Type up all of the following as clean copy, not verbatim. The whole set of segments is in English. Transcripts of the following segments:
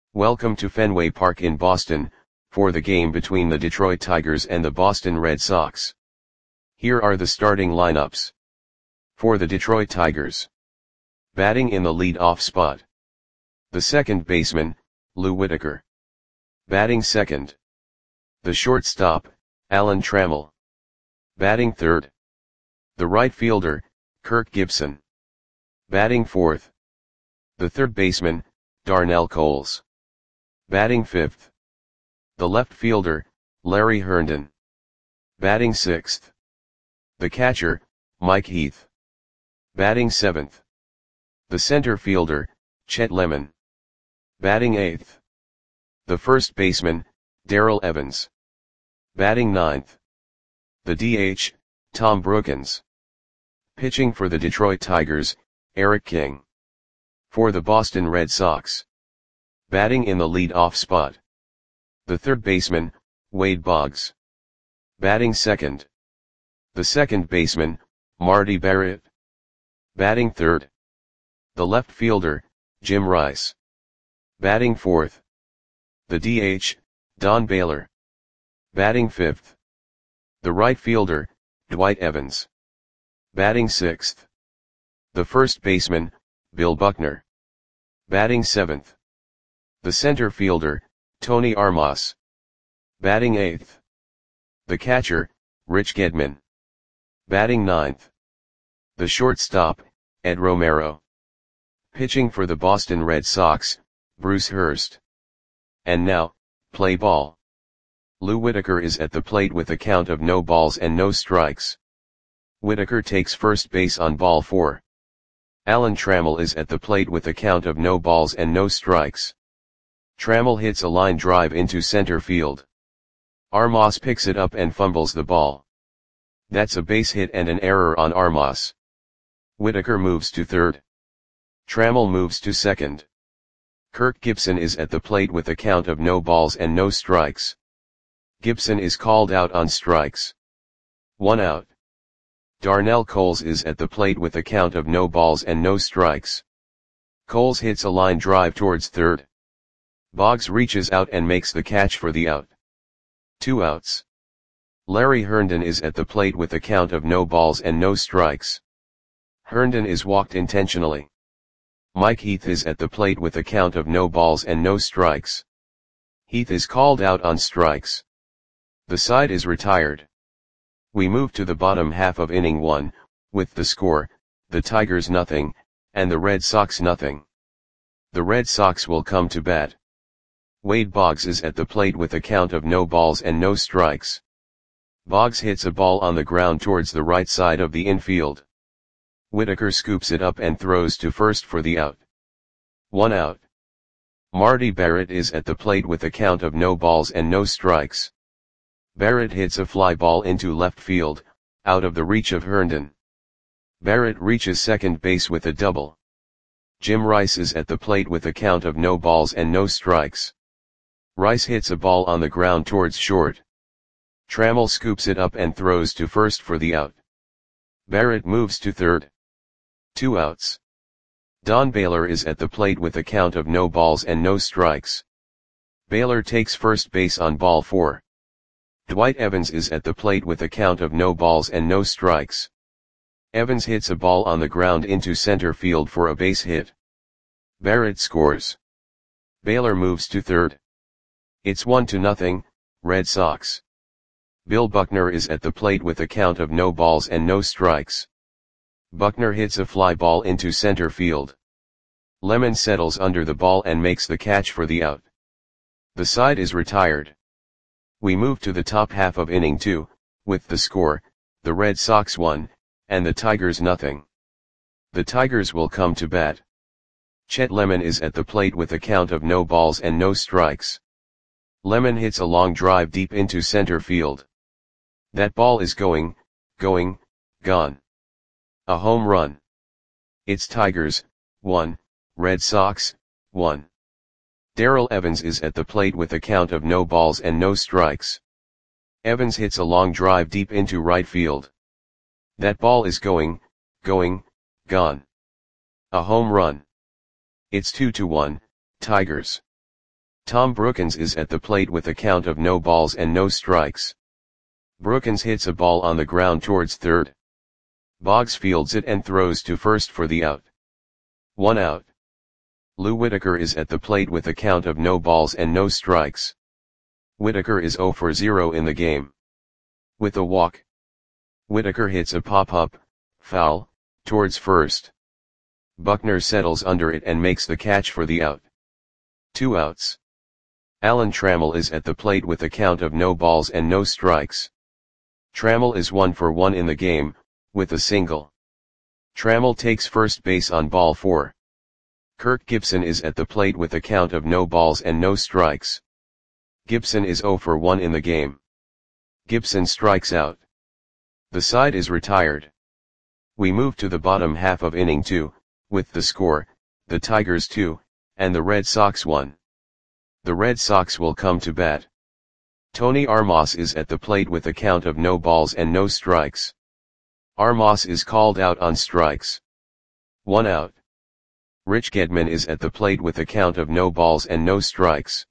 Welcome to Fenway Park in Boston, for the game between the Detroit Tigers and the Boston Red Sox. Here are the starting lineups. For the Detroit Tigers. Batting in the lead-off spot. The second baseman, Lou Whitaker. Batting second. The shortstop, Alan Trammell. Batting third. The right fielder, Kirk Gibson. Batting fourth. The third baseman, Darnell Coles. Batting fifth. The left fielder, Larry Herndon. Batting sixth. The catcher, Mike Heath. Batting seventh. The center fielder, Chet Lemon. Batting eighth. The first baseman, Darrell Evans. Batting ninth. The DH, Tom Brookens. Pitching for the Detroit Tigers, Eric King. For the Boston Red Sox. Batting in the lead-off spot. The third baseman, Wade Boggs. Batting second. The second baseman, Marty Barrett. Batting third. The left fielder, Jim Rice. Batting fourth. The DH, Don Baylor. Batting fifth. The right fielder, Dwight Evans. Batting sixth. The first baseman, Bill Buckner. Batting seventh. The center fielder, Tony Armas. Batting eighth. The catcher, Rich Gedman. Batting ninth. The shortstop, Ed Romero. Pitching for the Boston Red Sox, Bruce Hurst. And now, play ball. Lou Whitaker is at the plate with a count of no balls and no strikes. Whitaker takes first base on ball 4. Alan Trammell is at the plate with a count of no balls and no strikes. Trammell hits a line drive into center field. Armas picks it up and fumbles the ball. That's a base hit and an error on Armas. Whitaker moves to third. Trammell moves to second. Kirk Gibson is at the plate with a count of no balls and no strikes. Gibson is called out on strikes. 1 out. Darnell Coles is at the plate with a count of no balls and no strikes. Coles hits a line drive towards third. Boggs reaches out and makes the catch for the out. 2 outs. Larry Herndon is at the plate with a count of no balls and no strikes. Herndon is walked intentionally. Mike Heath is at the plate with a count of no balls and no strikes. Heath is called out on strikes. The side is retired. We move to the bottom half of inning 1, with the score, the Tigers nothing, and the Red Sox nothing. The Red Sox will come to bat. Wade Boggs is at the plate with a count of no balls and no strikes. Boggs hits a ball on the ground towards the right side of the infield. Whitaker scoops it up and throws to first for the out. 1 out. Marty Barrett is at the plate with a count of no balls and no strikes. Barrett hits a fly ball into left field, out of the reach of Herndon. Barrett reaches second base with a double. Jim Rice is at the plate with a count of no balls and no strikes. Rice hits a ball on the ground towards short. Trammell scoops it up and throws to first for the out. Barrett moves to third. 2 outs. Don Baylor is at the plate with a count of no balls and no strikes. Baylor takes first base on ball 4. Dwight Evans is at the plate with a count of no balls and no strikes. Evans hits a ball on the ground into center field for a base hit. Barrett scores. Baylor moves to third. It's 1-0, Red Sox. Bill Buckner is at the plate with a count of no balls and no strikes. Buckner hits a fly ball into center field. Lemon settles under the ball and makes the catch for the out. The side is retired. We move to the top half of inning 2, with the score, the Red Sox 1, and the Tigers nothing. The Tigers will come to bat. Chet Lemon is at the plate with a count of no balls and no strikes. Lemon hits a long drive deep into center field. That ball is gone. A home run. It's Tigers, 1, Red Sox, 1. Darrell Evans is at the plate with a count of no balls and no strikes. Evans hits a long drive deep into right field. That ball is gone. A home run. It's 2-1, Tigers. Tom Brookins is at the plate with a count of no balls and no strikes. Brookins hits a ball on the ground towards third. Boggs fields it and throws to first for the out. 1 out. Lou Whitaker is at the plate with a count of no balls and no strikes. Whitaker is 0 for 0 in the game. With a walk, Whitaker hits a pop-up, foul, towards first. Buckner settles under it and makes the catch for the out. 2 outs. Alan Trammell is at the plate with a count of no balls and no strikes. Trammell is 1 for 1 in the game, with a single. Trammell takes first base on ball 4. Kirk Gibson is at the plate with a count of no balls and no strikes. Gibson is 0 for 1 in the game. Gibson strikes out. The side is retired. We move to the bottom half of inning 2, with the score, the Tigers 2, and the Red Sox 1. The Red Sox will come to bat. Tony Armas is at the plate with a count of no balls and no strikes. Armas is called out on strikes. 1 out. Rich Gedman is at the plate with a count of no balls and no strikes.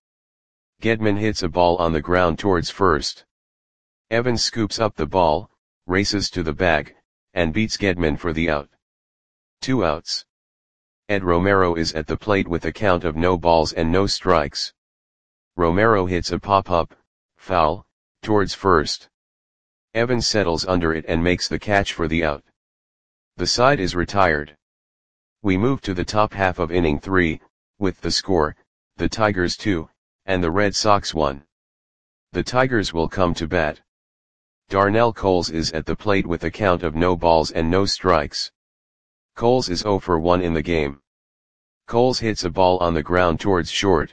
Gedman hits a ball on the ground towards first. Evans scoops up the ball, races to the bag, and beats Gedman for the out. 2 outs. Ed Romero is at the plate with a count of no balls and no strikes. Romero hits a pop-up, foul, towards first. Evans settles under it and makes the catch for the out. The side is retired. We move to the top half of inning 3, with the score, the Tigers 2, and the Red Sox 1. The Tigers will come to bat. Darnell Coles is at the plate with a count of no balls and no strikes. Coles is 0 for 1 in the game. Coles hits a ball on the ground towards short.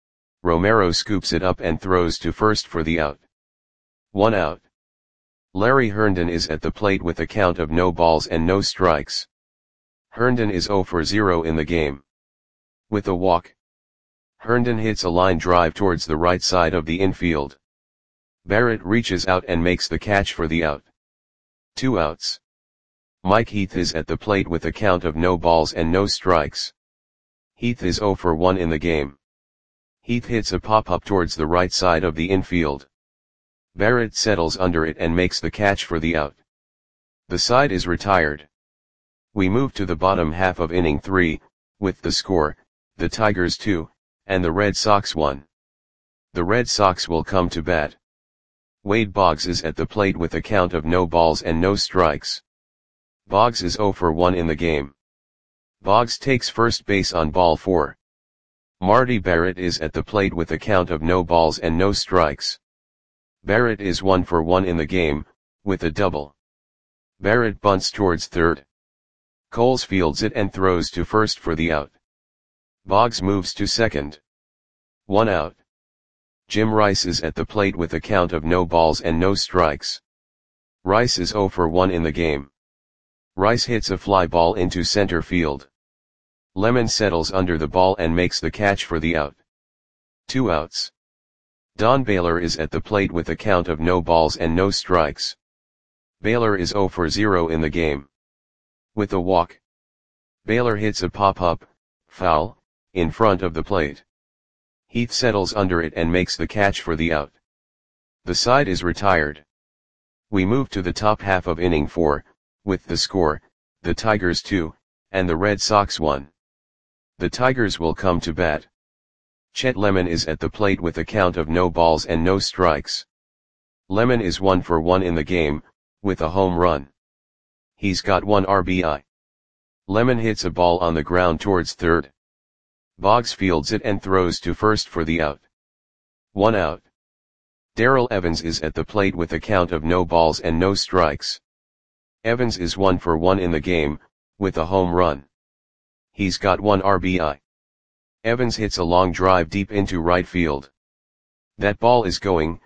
Romero scoops it up and throws to first for the out. 1 out. Larry Herndon is at the plate with a count of no balls and no strikes. Herndon is 0 for 0 in the game. With a walk, Herndon hits a line drive towards the right side of the infield. Barrett reaches out and makes the catch for the out. 2 outs. Mike Heath is at the plate with a count of no balls and no strikes. Heath is 0 for 1 in the game. Heath hits a pop-up towards the right side of the infield. Barrett settles under it and makes the catch for the out. The side is retired. We move to the bottom half of inning 3, with the score, the Tigers 2, and the Red Sox 1. The Red Sox will come to bat. Wade Boggs is at the plate with a count of no balls and no strikes. Boggs is 0 for 1 in the game. Boggs takes first base on ball 4. Marty Barrett is at the plate with a count of no balls and no strikes. Barrett is 1 for 1 in the game, with a double. Barrett bunts towards third. Coles fields it and throws to first for the out. Boggs moves to second. 1 out. Jim Rice is at the plate with a count of no balls and no strikes. Rice is 0 for 1 in the game. Rice hits a fly ball into center field. Lemon settles under the ball and makes the catch for the out. 2 outs. Don Baylor is at the plate with a count of no balls and no strikes. Baylor is 0 for 0 in the game. With a walk, Baylor hits a pop-up, foul, in front of the plate. Heath settles under it and makes the catch for the out. The side is retired. We move to the top half of inning 4, with the score, the Tigers 2, and the Red Sox 1. The Tigers will come to bat. Chet Lemon is at the plate with a count of no balls and no strikes. Lemon is 1 for 1 in the game, with a home run. He's got 1 RBI. Lemon hits a ball on the ground towards third. Boggs fields it and throws to first for the out. 1 out. Darrell Evans is at the plate with a count of no balls and no strikes. Evans is 1 for 1 in the game, with a home run. He's got 1 RBI. Evans hits a long drive deep into right field. That ball is gone.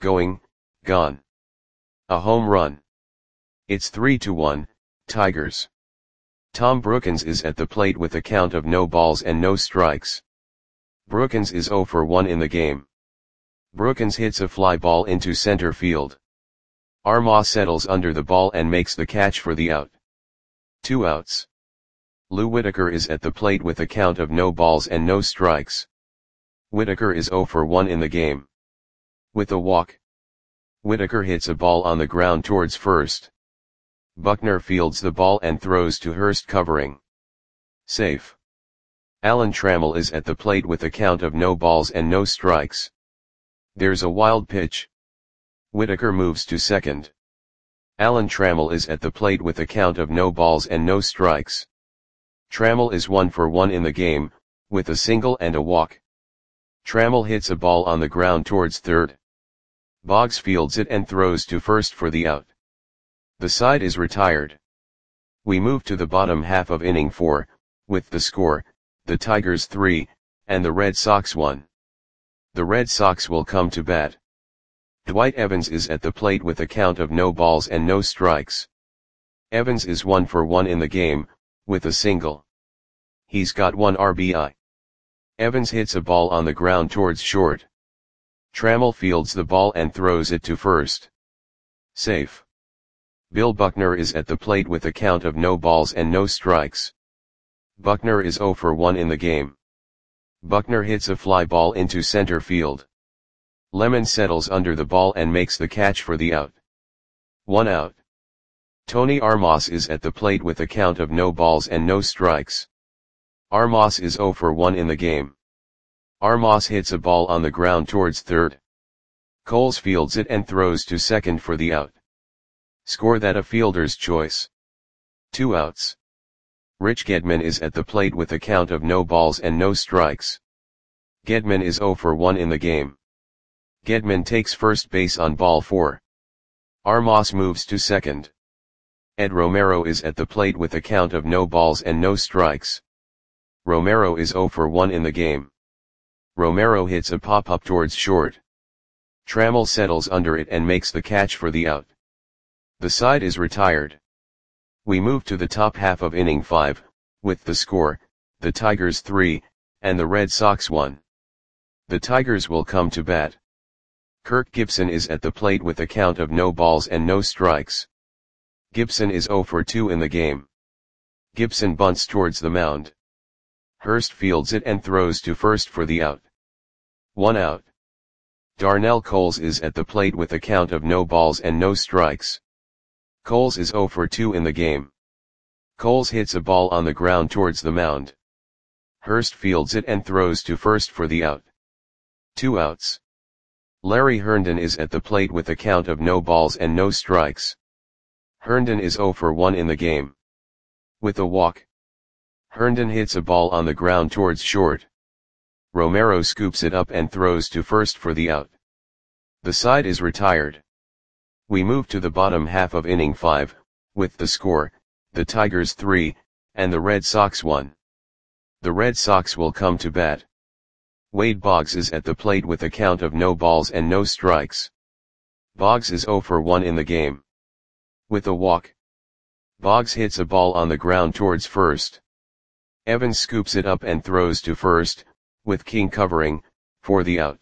A home run. It's 3-1, Tigers. Tom Brookins is at the plate with a count of no balls and no strikes. Brookins is 0 for 1 in the game. Brookins hits a fly ball into center field. Armas settles under the ball and makes the catch for the out. 2 outs. Lou Whitaker is at the plate with a count of no balls and no strikes. Whitaker is 0 for 1 in the game. With a walk. Whitaker hits a ball on the ground towards first. Buckner fields the ball and throws to Hurst covering. Safe. Alan Trammell is at the plate with a count of no balls and no strikes. There's a wild pitch. Whitaker moves to second. Alan Trammell is at the plate with a count of no balls and no strikes. Trammell is 1 for 1 in the game, with a single and a walk. Trammell hits a ball on the ground towards third. Boggs fields it and throws to first for the out. The side is retired. We move to the bottom half of inning 4, with the score, the Tigers 3, and the Red Sox 1. The Red Sox will come to bat. Dwight Evans is at the plate with a count of no balls and no strikes. Evans is 1 for 1 in the game, with a single. He's got 1 RBI. Evans hits a ball on the ground towards short. Trammell fields the ball and throws it to first. Safe. Bill Buckner is at the plate with a count of no balls and no strikes. Buckner is 0 for 1 in the game. Buckner hits a fly ball into center field. Lemon settles under the ball and makes the catch for the out. 1 out. Tony Armas is at the plate with a count of no balls and no strikes. Armas is 0 for 1 in the game. Armas hits a ball on the ground towards third. Coles fields it and throws to second for the out. Score that a fielder's choice. 2 outs. Rich Gedman is at the plate with a count of no balls and no strikes. Gedman is 0 for 1 in the game. Gedman takes first base on ball 4. Armas moves to second. Ed Romero is at the plate with a count of no balls and no strikes. Romero is 0 for 1 in the game. Romero hits a pop-up towards short. Trammell settles under it and makes the catch for the out. The side is retired. We move to the top half of inning 5, with the score, the Tigers 3, and the Red Sox 1. The Tigers will come to bat. Kirk Gibson is at the plate with a count of no balls and no strikes. Gibson is 0 for 2 in the game. Gibson bunts towards the mound. Hurst fields it and throws to first for the out. 1 out. Darnell Coles is at the plate with a count of no balls and no strikes. Coles is 0 for 2 in the game. Coles hits a ball on the ground towards the mound. Hurst fields it and throws to first for the out. 2 outs. Larry Herndon is at the plate with a count of no balls and no strikes. Herndon is 0 for 1 in the game. With a walk. Herndon hits a ball on the ground towards short. Romero scoops it up and throws to first for the out. The side is retired. We move to the bottom half of inning 5, with the score, the Tigers 3, and the Red Sox 1. The Red Sox will come to bat. Wade Boggs is at the plate with a count of no balls and no strikes. Boggs is 0 for 1 in the game. With a walk. Boggs hits a ball on the ground towards first. Evans scoops it up and throws to first, with King covering, for the out.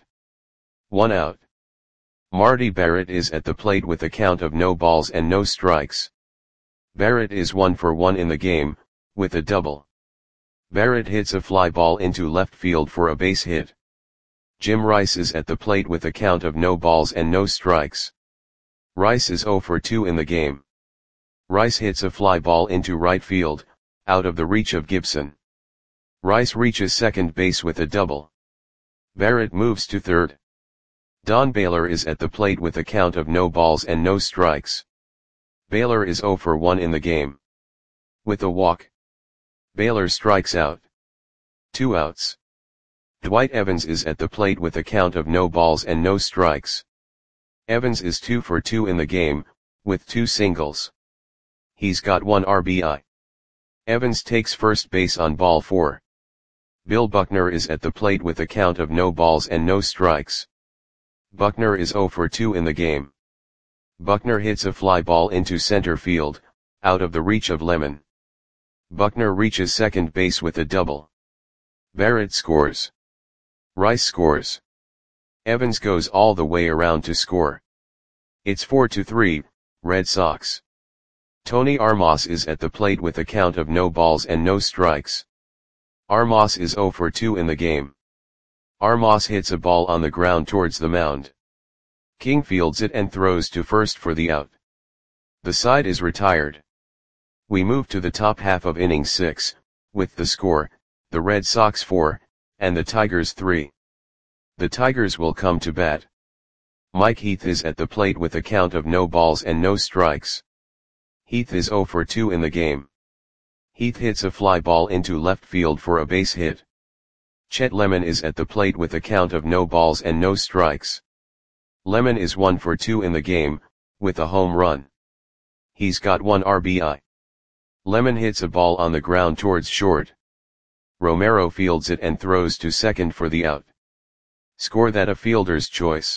1 out. Marty Barrett is at the plate with a count of no balls and no strikes. Barrett is 1 for 1 in the game, with a double. Barrett hits a fly ball into left field for a base hit. Jim Rice is at the plate with a count of no balls and no strikes. Rice is 0 for 2 in the game. Rice hits a fly ball into right field, out of the reach of Gibson. Rice reaches second base with a double. Barrett moves to third. Don Baylor is at the plate with a count of no balls and no strikes. Baylor is 0 for 1 in the game. With a walk. Baylor strikes out. 2 outs. Dwight Evans is at the plate with a count of no balls and no strikes. Evans is 2 for 2 in the game, with 2 singles. He's got 1 RBI. Evans takes first base on ball 4. Bill Buckner is at the plate with a count of no balls and no strikes. Buckner is 0 for 2 in the game. Buckner hits a fly ball into center field, out of the reach of Lemon. Buckner reaches second base with a double. Barrett scores. Rice scores. Evans goes all the way around to score. It's 4-3, Red Sox. Tony Armas is at the plate with a count of no balls and no strikes. Armas is 0 for 2 in the game. Armas hits a ball on the ground towards the mound. King fields it and throws to first for the out. The side is retired. We move to the top half of inning 6, with the score, the Red Sox 4, and the Tigers 3. The Tigers will come to bat. Mike Heath is at the plate with a count of no balls and no strikes. Heath is 0 for 2 in the game. Heath hits a fly ball into left field for a base hit. Chet Lemon is at the plate with a count of no balls and no strikes. Lemon is 1 for 2 in the game, with a home run. He's got 1 RBI. Lemon hits a ball on the ground towards short. Romero fields it and throws to second for the out. Score that a fielder's choice.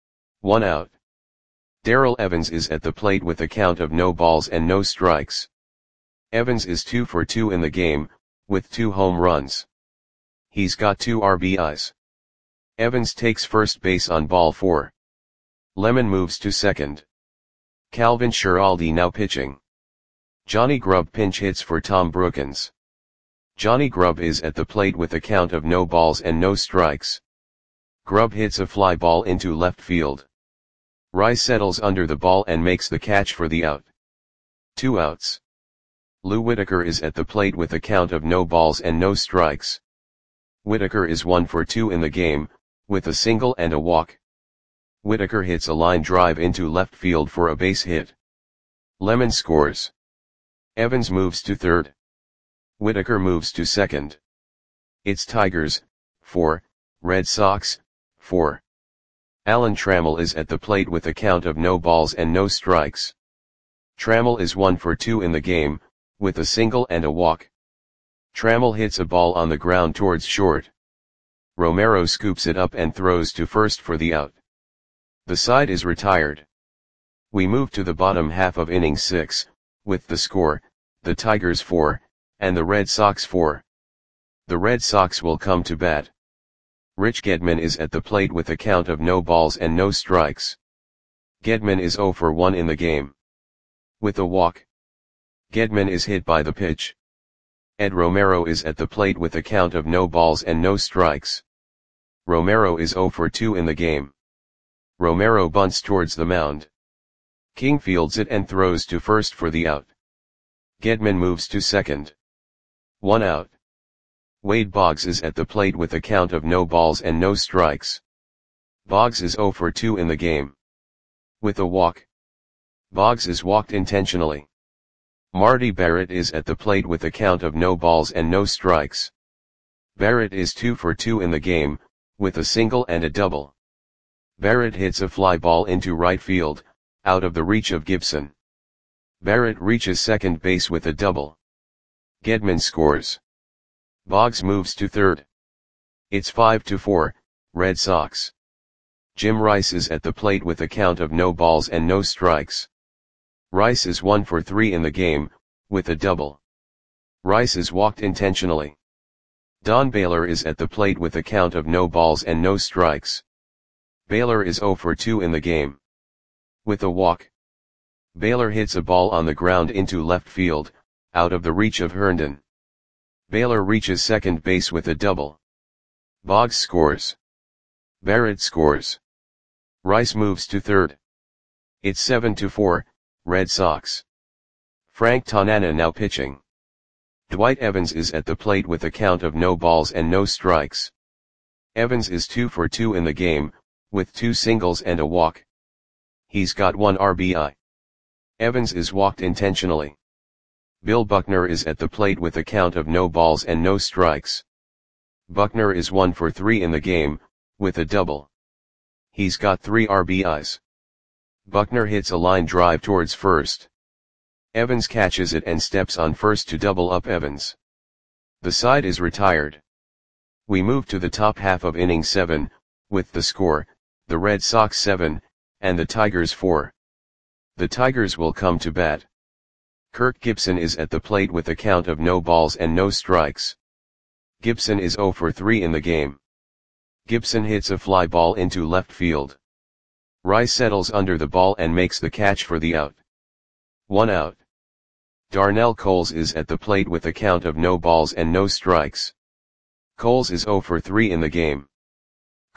1 out. Darrell Evans is at the plate with a count of no balls and no strikes. Evans is 2 for 2 in the game, with 2 home runs. He's got 2 RBIs. Evans takes first base on ball 4. Lemon moves to second. Calvin Schiraldi now pitching. Johnny Grubb pinch hits for Tom Brookins. Johnny Grubb is at the plate with a count of no balls and no strikes. Grubb hits a fly ball into left field. Rice settles under the ball and makes the catch for the out. 2 outs. Lou Whitaker is at the plate with a count of no balls and no strikes. Whitaker is 1 for 2 in the game, with a single and a walk. Whitaker hits a line drive into left field for a base hit. Lemon scores. Evans moves to third. Whitaker moves to second. It's Tigers, 4, Red Sox, 4. Alan Trammell is at the plate with a count of no balls and no strikes. Trammell is 1 for 2 in the game, with a single and a walk. Trammell hits a ball on the ground towards short. Romero scoops it up and throws to first for the out. The side is retired. We move to the bottom half of inning 6, with the score, the Tigers 4, and the Red Sox 4. The Red Sox will come to bat. Rich Gedman is at the plate with a count of no balls and no strikes. Gedman is 0 for 1 in the game. With a walk. Gedman is hit by the pitch. Ed Romero is at the plate with a count of no balls and no strikes. Romero is 0 for 2 in the game. Romero bunts towards the mound. King fields it and throws to first for the out. Gedman moves to second. 1 out. Wade Boggs is at the plate with a count of no balls and no strikes. Boggs is 0 for 2 in the game. With a walk. Boggs is walked intentionally. Marty Barrett is at the plate with a count of no balls and no strikes. Barrett is 2 for 2 in the game, with a single and a double. Barrett hits a fly ball into right field, out of the reach of Gibson. Barrett reaches second base with a double. Gedman scores. Boggs moves to third. It's 5-4, Red Sox. Jim Rice is at the plate with a count of no balls and no strikes. Rice is 1 for 3 in the game, with a double. Rice is walked intentionally. Don Baylor is at the plate with a count of no balls and no strikes. Baylor is 0 for 2 in the game. With a walk. Baylor hits a ball on the ground into left field, out of the reach of Herndon. Baylor reaches second base with a double. Boggs scores. Barrett scores. Rice moves to third. It's 7-4, Red Sox. Frank Tanana now pitching. Dwight Evans is at the plate with a count of no balls and no strikes. Evans is 2 for 2 in the game, with 2 singles and a walk. He's got 1 RBI. Evans is walked intentionally. Bill Buckner is at the plate with a count of no balls and no strikes. Buckner is 1 for 3 in the game, with a double. He's got 3 RBIs. Buckner hits a line drive towards first. Evans catches it and steps on first to double up Evans. The side is retired. We move to the top half of inning 7, with the score, the Red Sox 7, and the Tigers 4. The Tigers will come to bat. Kirk Gibson is at the plate with a count of no balls and no strikes. Gibson is 0 for 3 in the game. Gibson hits a fly ball into left field. Rice settles under the ball and makes the catch for the out. 1 out. Darnell Coles is at the plate with a count of no balls and no strikes. Coles is 0 for 3 in the game.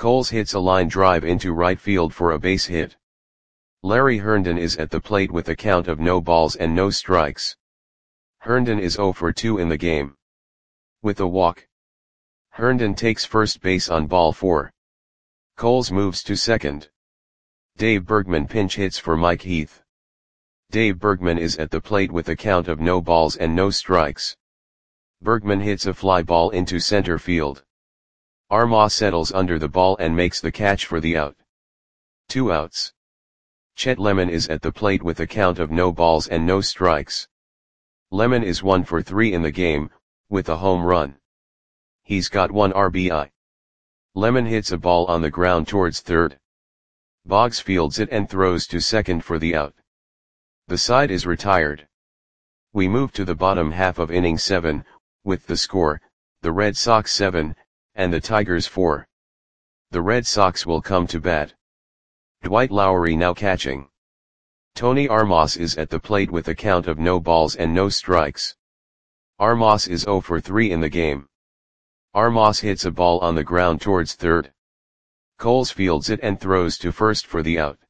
Coles hits a line drive into right field for a base hit. Larry Herndon is at the plate with a count of no balls and no strikes. Herndon is 0 for 2 in the game. With a walk, Herndon takes first base on ball 4. Coles moves to second. Dave Bergman pinch hits for Mike Heath. Dave Bergman is at the plate with a count of no balls and no strikes. Bergman hits a fly ball into center field. Armah settles under the ball and makes the catch for the out. 2 outs. Chet Lemon is at the plate with a count of no balls and no strikes. Lemon is 1 for 3 in the game, with a home run. He's got 1 RBI. Lemon hits a ball on the ground towards third. Boggs fields it and throws to second for the out. The side is retired. We move to the bottom half of inning 7, with the score, the Red Sox 7, and the Tigers 4. The Red Sox will come to bat. Dwight Lowery now catching. Tony Armas is at the plate with a count of no balls and no strikes. Armas is 0 for 3 in the game. Armas hits a ball on the ground towards third. Coles fields it and throws to first for the out.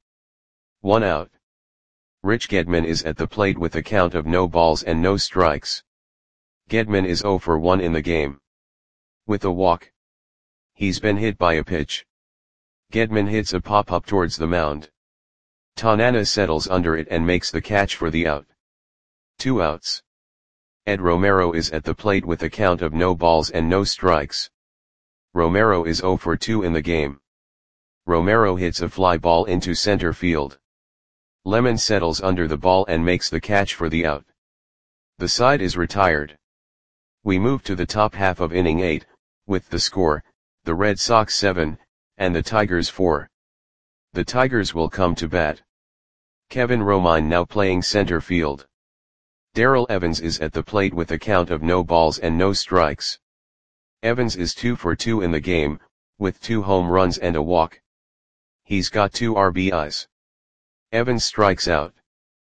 1 out. Rich Gedman is at the plate with a count of no balls and no strikes. Gedman is 0 for 1 in the game. With a walk, he's been hit by a pitch. Gedman hits a pop-up towards the mound. Tanana settles under it and makes the catch for the out. 2 outs. Ed Romero is at the plate with a count of no balls and no strikes. Romero is 0 for 2 in the game. Romero hits a fly ball into center field. Lemon settles under the ball and makes the catch for the out. The side is retired. We move to the top half of inning 8, with the score, the Red Sox 7, and the Tigers 4. The Tigers will come to bat. Kevin Romine now playing center field. Darrell Evans is at the plate with a count of no balls and no strikes. Evans is 2 for 2 in the game, with 2 home runs and a walk. He's got 2 RBIs. Evans strikes out.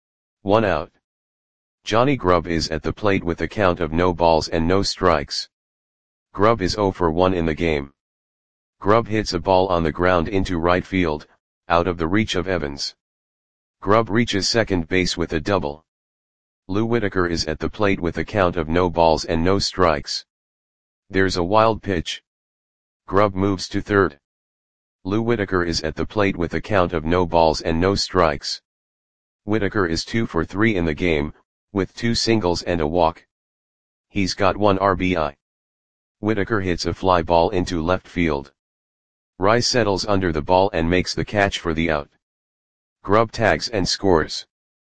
1 out. Johnny Grubb is at the plate with a count of no balls and no strikes. Grubb is 0 for 1 in the game. Grubb hits a ball on the ground into right field, out of the reach of Evans. Grubb reaches second base with a double. Lou Whitaker is at the plate with a count of no balls and no strikes. There's a wild pitch. Grubb moves to third. Lou Whitaker is at the plate with a count of no balls and no strikes. Whitaker is 2 for 3 in the game, with 2 singles and a walk. He's got 1 RBI. Whitaker hits a fly ball into left field. Rice settles under the ball and makes the catch for the out. Grubb tags and scores.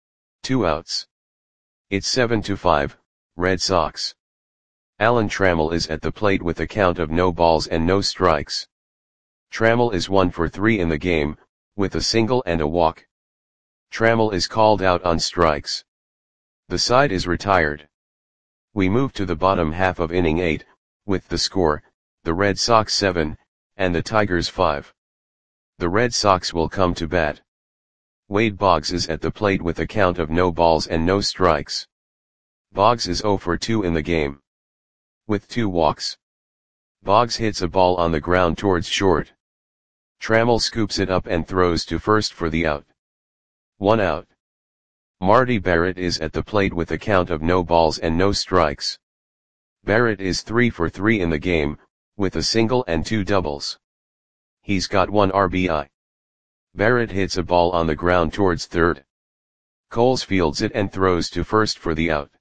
2 outs. It's 7-5, Red Sox. Alan Trammell is at the plate with a count of no balls and no strikes. Trammell is 1 for 3 in the game, with a single and a walk. Trammell is called out on strikes. The side is retired. We move to the bottom half of inning 8, with the score, the Red Sox 7, and the Tigers 5. The Red Sox will come to bat. Wade Boggs is at the plate with a count of no balls and no strikes. Boggs is 0 for 2 in the game. With 2 walks. Boggs hits a ball on the ground towards short. Trammell scoops it up and throws to first for the out. 1 out. Marty Barrett is at the plate with a count of no balls and no strikes. Barrett is 3 for 3 in the game, with a single and 2 doubles. He's got 1 RBI. Barrett hits a ball on the ground towards third. Coles fields it and throws to first for the out.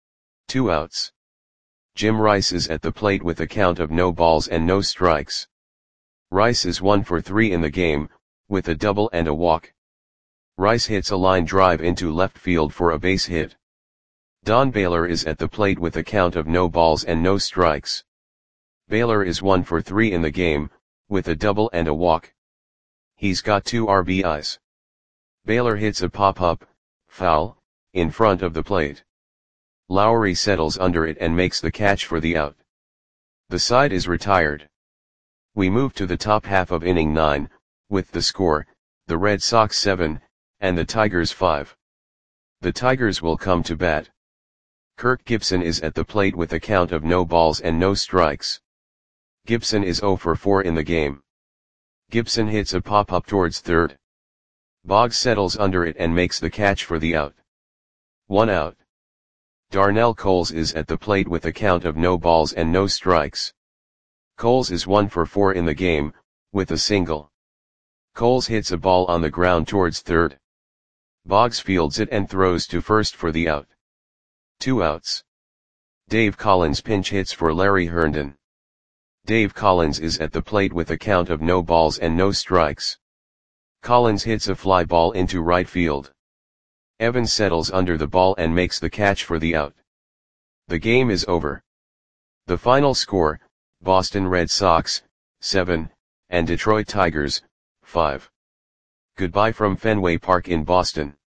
2 outs. Jim Rice is at the plate with a count of no balls and no strikes. Rice is 1 for 3 in the game, with a double and a walk. Rice hits a line drive into left field for a base hit. Don Baylor is at the plate with a count of no balls and no strikes. Baylor is 1 for 3 in the game, with a double and a walk. He's got 2 RBIs. Baylor hits a pop-up, foul, in front of the plate. Lowery settles under it and makes the catch for the out. The side is retired. We move to the top half of inning 9, with the score, the Red Sox 7, and the Tigers 5. The Tigers will come to bat. Kirk Gibson is at the plate with a count of no balls and no strikes. Gibson is 0 for 4 in the game. Gibson hits a pop-up towards third. Boggs settles under it and makes the catch for the out. 1 out. Darnell Coles is at the plate with a count of no balls and no strikes. Coles is 1 for 4 in the game, with a single. Coles hits a ball on the ground towards third. Boggs fields it and throws to first for the out. 2 outs. Dave Collins pinch hits for Larry Herndon. Dave Collins is at the plate with a count of no balls and no strikes. Collins hits a fly ball into right field. Evans settles under the ball and makes the catch for the out. The game is over. The final score, Boston Red Sox, 7, and Detroit Tigers, 5. Goodbye from Fenway Park in Boston.